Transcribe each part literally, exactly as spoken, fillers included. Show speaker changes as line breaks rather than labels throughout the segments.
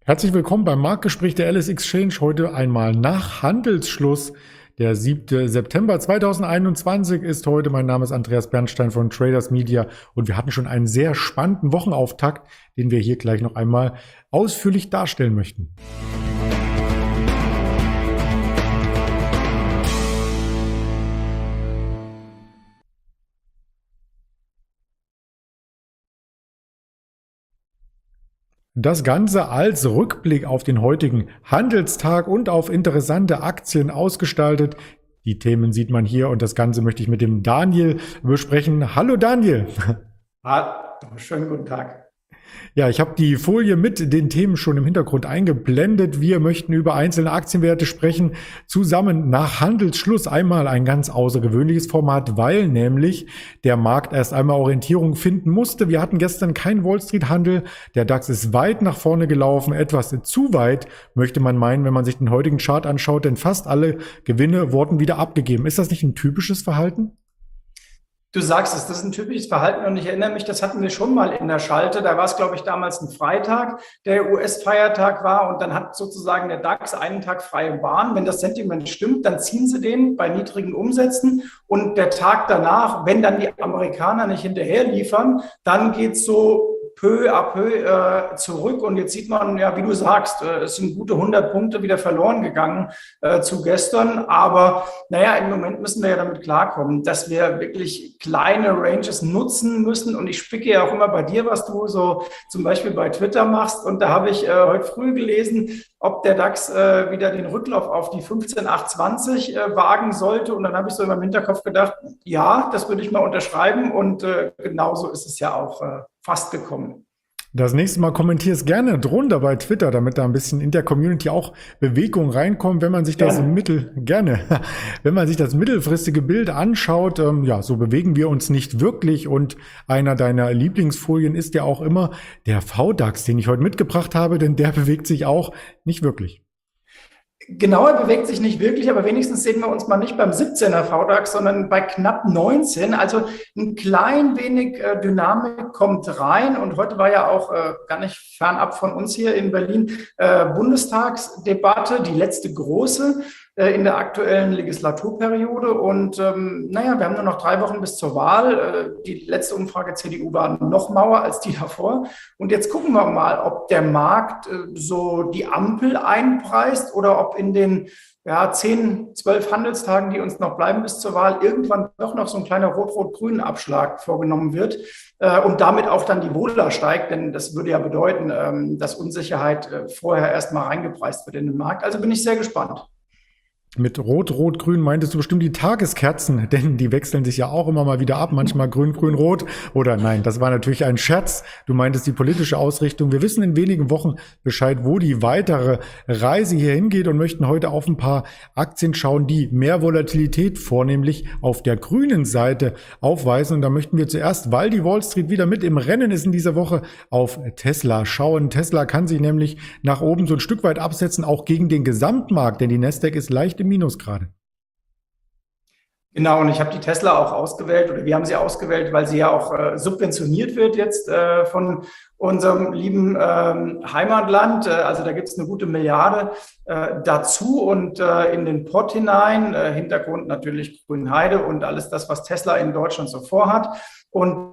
Herzlich willkommen beim Marktgespräch der L S Exchange. Heute einmal nach Handelsschluss. Der siebte September zweitausendeinundzwanzig ist heute. Mein Name ist Andreas Bernstein von Traders Media und wir hatten schon einen sehr spannenden Wochenauftakt, den wir hier gleich noch einmal ausführlich darstellen möchten. Das Ganze als Rückblick auf den heutigen Handelstag und auf interessante Aktien ausgestaltet. Die Themen sieht man hier und das Ganze möchte ich mit dem Daniel besprechen. Hallo Daniel.
Hallo, schönen guten Tag.
Ja, ich habe die Folie mit den Themen schon im Hintergrund eingeblendet. Wir möchten über einzelne Aktienwerte sprechen, zusammen nach Handelsschluss. Einmal ein ganz außergewöhnliches Format, weil nämlich der Markt erst einmal Orientierung finden musste. Wir hatten gestern keinen Wall-Street-Handel. Der DAX ist weit nach vorne gelaufen, etwas zu weit, möchte man meinen, wenn man sich den heutigen Chart anschaut, denn fast alle Gewinne wurden wieder abgegeben. Ist das nicht ein typisches Verhalten?
Du sagst es, das ist ein typisches Verhalten und ich erinnere mich, das hatten wir schon mal in der Schalte. Da war es, glaube ich, damals ein Freitag, der U S-Feiertag war und dann hat sozusagen der DAX einen Tag freie Bahn. Wenn das Sentiment stimmt, dann ziehen sie den bei niedrigen Umsätzen und der Tag danach, wenn dann die Amerikaner nicht hinterher liefern, dann geht's so peu à peu äh, zurück und jetzt sieht man, ja, wie du sagst, äh, es sind gute hundert Punkte wieder verloren gegangen äh, zu gestern, aber naja, im Moment müssen wir ja damit klarkommen, dass wir wirklich kleine Ranges nutzen müssen und ich spicke ja auch immer bei dir, was du so zum Beispiel bei Twitter machst und da habe ich äh, heute früh gelesen, ob der DAX äh, wieder den Rücklauf auf die fünfzehn Komma achthundertzwanzig äh, wagen sollte und dann habe ich so in meinem Hinterkopf gedacht, ja, das würde ich mal unterschreiben und äh, genauso ist es ja auch äh, fast gekommen.
Das nächste Mal kommentier es gerne drunter bei Twitter, damit da ein bisschen in der Community auch Bewegung reinkommt, wenn man sich das
Gerne.
Mittel, gerne, wenn man sich das mittelfristige Bild anschaut, ähm, ja, so bewegen wir uns nicht wirklich und einer deiner Lieblingsfolien ist ja auch immer der V DAX, den ich heute mitgebracht habe, denn der bewegt sich auch nicht wirklich.
Genau, er bewegt sich nicht wirklich, aber wenigstens sehen wir uns mal nicht beim siebzehner V DAX, sondern bei knapp neunzehn. Also ein klein wenig äh, Dynamik kommt rein. Und heute war ja auch äh, gar nicht fernab von uns hier in Berlin äh, Bundestagsdebatte, die letzte große äh, in der aktuellen Legislaturperiode. Und ähm, naja, wir haben nur noch drei Wochen bis zur Wahl. Äh, die letzte Umfrage C D U war noch mauer als die davor. Und jetzt gucken wir mal, ob der Markt äh, so die Ampel einpreist oder ob in den ja, zehn, zwölf Handelstagen, die uns noch bleiben bis zur Wahl, irgendwann doch noch so ein kleiner rot-rot-grünen Abschlag vorgenommen wird äh, und damit auch dann die Vola steigt, denn das würde ja bedeuten, ähm, dass Unsicherheit äh, vorher erstmal reingepreist wird in den Markt. Also bin ich sehr gespannt.
Mit Rot, Rot, Grün meintest du bestimmt die Tageskerzen, denn die wechseln sich ja auch immer mal wieder ab, manchmal Grün, Grün, Rot. Oder nein, das war natürlich ein Scherz. Du meintest die politische Ausrichtung. Wir wissen in wenigen Wochen Bescheid, wo die weitere Reise hier hingeht und möchten heute auf ein paar Aktien schauen, die mehr Volatilität vornehmlich auf der grünen Seite aufweisen. Und da möchten wir zuerst, weil die Wall Street wieder mit im Rennen ist in dieser Woche, auf Tesla schauen. Tesla kann sich nämlich nach oben so ein Stück weit absetzen, auch gegen den Gesamtmarkt, denn die Nasdaq ist leicht im Minus gerade.
Genau, und ich habe die Tesla auch ausgewählt oder wir haben sie ausgewählt, weil sie ja auch äh, subventioniert wird jetzt äh, von unserem lieben ähm, Heimatland. Äh, also da gibt es eine gute Milliarde äh, dazu und äh, in den Pott hinein. Äh, Hintergrund natürlich Grünheide und alles das, was Tesla in Deutschland so vorhat. Und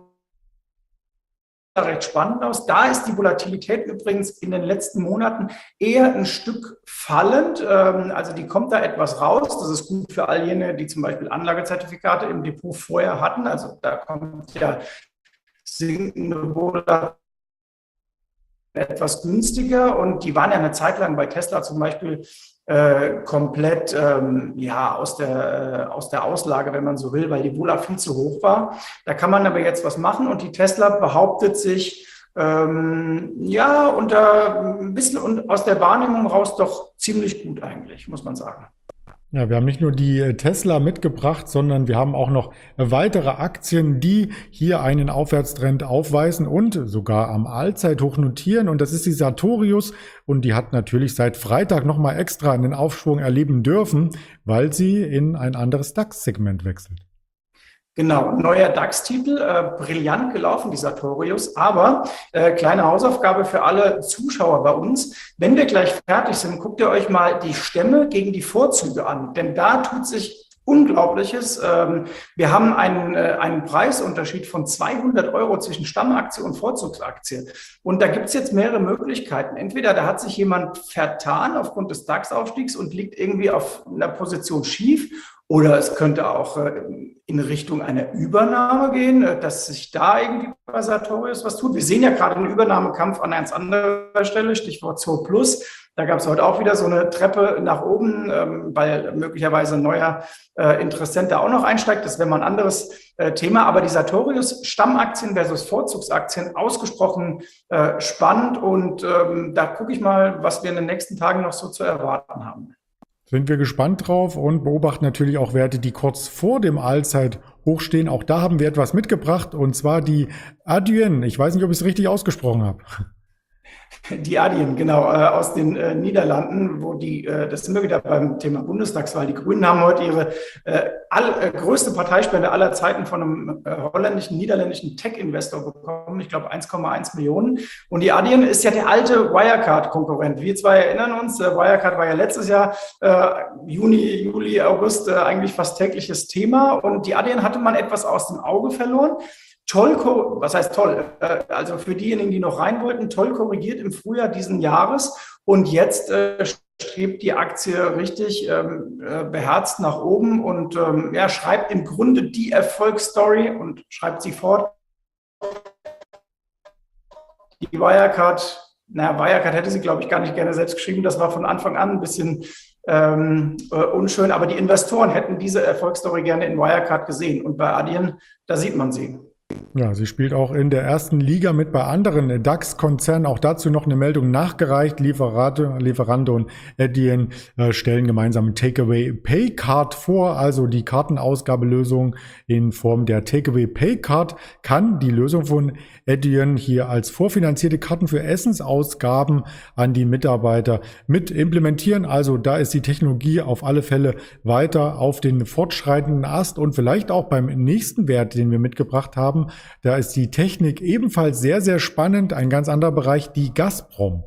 recht spannend aus. Da ist die Volatilität übrigens in den letzten Monaten eher ein Stück fallend. Also die kommt da etwas raus. Das ist gut für all jene, die zum Beispiel Anlagezertifikate im Depot vorher hatten. Also da kommt ja sinkende Volatilität etwas günstiger und die waren ja eine Zeit lang bei Tesla zum Beispiel äh, komplett ähm, ja aus der äh, aus der Auslage, wenn man so will, weil die Vola viel zu hoch war. Da kann man aber jetzt was machen und die Tesla behauptet sich ähm, ja unter ein bisschen und aus der Wahrnehmung raus doch ziemlich gut eigentlich, muss man sagen.
Ja, wir haben nicht nur die Tesla mitgebracht, sondern wir haben auch noch weitere Aktien, die hier einen Aufwärtstrend aufweisen und sogar am Allzeithoch notieren. Und das ist die Sartorius. Und die hat natürlich seit Freitag nochmal extra einen Aufschwung erleben dürfen, weil sie in ein anderes DAX-Segment wechselt.
Genau, neuer DAX-Titel, äh, brillant gelaufen, die Sartorius. Aber äh, kleine Hausaufgabe für alle Zuschauer bei uns. Wenn wir gleich fertig sind, guckt ihr euch mal die Stämme gegen die Vorzüge an. Denn da tut sich Unglaubliches. Ähm, wir haben einen, äh, einen Preisunterschied von zweihundert Euro zwischen Stammaktie und Vorzugsaktie. Und da gibt es jetzt mehrere Möglichkeiten. Entweder da hat sich jemand vertan aufgrund des DAX-Aufstiegs und liegt irgendwie auf einer Position schief. Oder es könnte auch in Richtung einer Übernahme gehen, dass sich da irgendwie bei Sartorius was tut. Wir sehen ja gerade einen Übernahmekampf an ganz anderer Stelle, Stichwort Zooplus. Da gab es heute auch wieder so eine Treppe nach oben, weil möglicherweise ein neuer Interessent da auch noch einsteigt. Das wäre mal ein anderes Thema. Aber die Sartorius Stammaktien versus Vorzugsaktien ausgesprochen spannend. Und da gucke ich mal, was wir in den nächsten Tagen noch so zu erwarten haben.
Sind wir gespannt drauf und beobachten natürlich auch Werte, die kurz vor dem Allzeithoch stehen. Auch da haben wir etwas mitgebracht, und zwar die Adyen. Ich weiß nicht, ob ich es richtig ausgesprochen habe.
Die Adyen, genau, äh, aus den äh, Niederlanden, wo die, äh, das sind wir wieder beim Thema Bundestagswahl. Die Grünen haben heute ihre äh, all, äh, größte Parteispende aller Zeiten von einem äh, holländischen, niederländischen Tech-Investor bekommen. Ich glaube eins Komma eins Millionen. Und die Adyen ist ja der alte Wirecard-Konkurrent. Wir zwei erinnern uns, äh, Wirecard war ja letztes Jahr äh, Juni, Juli, August äh, eigentlich fast tägliches Thema. Und die Adyen hatte man etwas aus dem Auge verloren. Toll, was heißt toll? Also für diejenigen, die noch rein wollten, toll korrigiert im Frühjahr diesen Jahres. Und jetzt äh, strebt die Aktie richtig ähm, beherzt nach oben und ähm, ja, schreibt im Grunde die Erfolgsstory und schreibt sie fort. Die Wirecard, naja, Wirecard hätte sie, glaube ich, gar nicht gerne selbst geschrieben. Das war von Anfang an ein bisschen ähm, äh, unschön. Aber die Investoren hätten diese Erfolgsstory gerne in Wirecard gesehen. Und bei Adyen, da sieht man sie.
Ja, sie spielt auch in der ersten Liga mit bei anderen DAX-Konzernen. Auch dazu noch eine Meldung nachgereicht. Lieferando, Lieferando und Adyen äh, stellen gemeinsam Takeaway Pay Card vor. Also die Kartenausgabelösung in Form der Takeaway Pay Card kann die Lösung von Adyen hier als vorfinanzierte Karten für Essensausgaben an die Mitarbeiter mit implementieren. Also da ist die Technologie auf alle Fälle weiter auf den fortschreitenden Ast, und vielleicht auch beim nächsten Wert, den wir mitgebracht haben. Da ist die Technik ebenfalls sehr, sehr spannend. Ein ganz anderer Bereich, die Gazprom.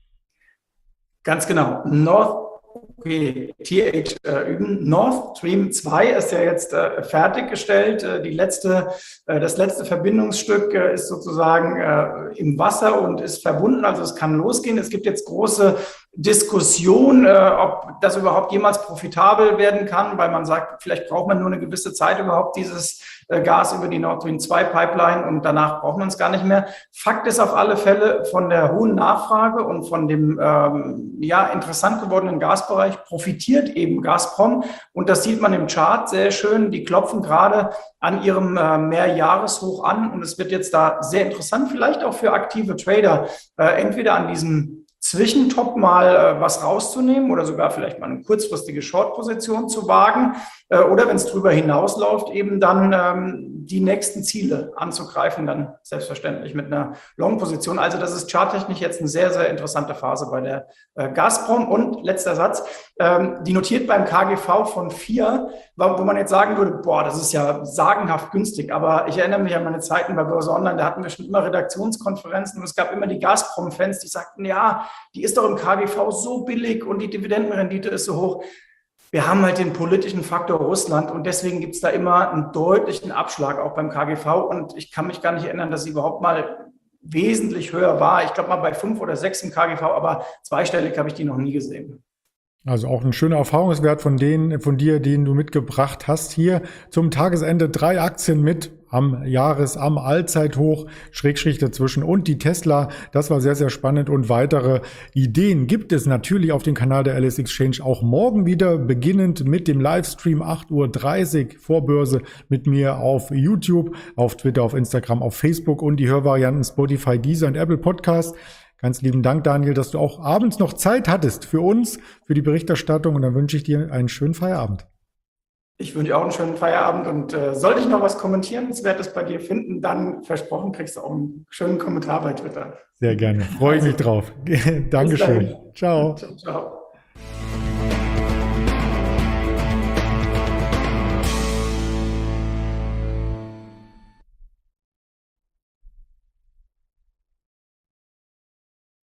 Ganz genau. North, okay, T H äh, üben. Nord Stream zwei ist ja jetzt äh, fertiggestellt. Äh, die letzte, äh, das letzte Verbindungsstück äh, ist sozusagen äh, im Wasser und ist verbunden. Also es kann losgehen. Es gibt jetzt große Diskussion, äh, ob das überhaupt jemals profitabel werden kann, weil man sagt, vielleicht braucht man nur eine gewisse Zeit überhaupt dieses äh, Gas über die Nord Stream zwei Pipeline und danach braucht man es gar nicht mehr. Fakt ist auf alle Fälle, von der hohen Nachfrage und von dem ähm, ja interessant gewordenen Gasbereich profitiert eben Gazprom, und das sieht man im Chart sehr schön. Die klopfen gerade an ihrem äh, Mehrjahreshoch an, und es wird jetzt da sehr interessant, vielleicht auch für aktive Trader, äh, entweder an diesem Zwischentop mal äh, was rauszunehmen oder sogar vielleicht mal eine kurzfristige Short-Position zu wagen äh, oder wenn es drüber hinausläuft, eben dann ähm, die nächsten Ziele anzugreifen, dann selbstverständlich mit einer Long-Position. Also das ist charttechnisch jetzt eine sehr, sehr interessante Phase bei der äh, Gazprom. Und letzter Satz, ähm, die notiert beim K G V von vier, wo man jetzt sagen würde, boah, das ist ja sagenhaft günstig. Aber ich erinnere mich an meine Zeiten bei Börse Online, da hatten wir schon immer Redaktionskonferenzen und es gab immer die Gazprom-Fans, die sagten, ja, die ist doch im K G V so billig und die Dividendenrendite ist so hoch. Wir haben halt den politischen Faktor Russland und deswegen gibt es da immer einen deutlichen Abschlag auch beim K G V, und ich kann mich gar nicht erinnern, dass sie überhaupt mal wesentlich höher war. Ich glaube mal bei fünf oder sechs im K G V, aber zweistellig habe ich die noch nie gesehen. Also auch ein schöner Erfahrungswert von denen, von dir, den du mitgebracht hast. Hier zum Tagesende drei Aktien mit am Jahres-, am Allzeithoch, Schrägstrich dazwischen und die Tesla. Das war sehr, sehr spannend, und weitere Ideen gibt es natürlich auf dem Kanal der L S Exchange auch morgen wieder, beginnend mit dem Livestream acht Uhr dreißig Vorbörse mit mir auf YouTube, auf Twitter, auf Instagram, auf Facebook und die Hörvarianten Spotify, Deezer und Apple Podcast. Ganz lieben Dank, Daniel, dass du auch abends noch Zeit hattest für uns, für die Berichterstattung, und dann wünsche ich dir einen schönen Feierabend. Ich wünsche auch einen schönen Feierabend, und äh, sollte ich noch was Kommentierenswertes bei dir finden, dann versprochen, kriegst du auch einen schönen Kommentar bei Twitter. Sehr gerne, freue ich mich drauf. Dankeschön. Ciao. Ciao, ciao.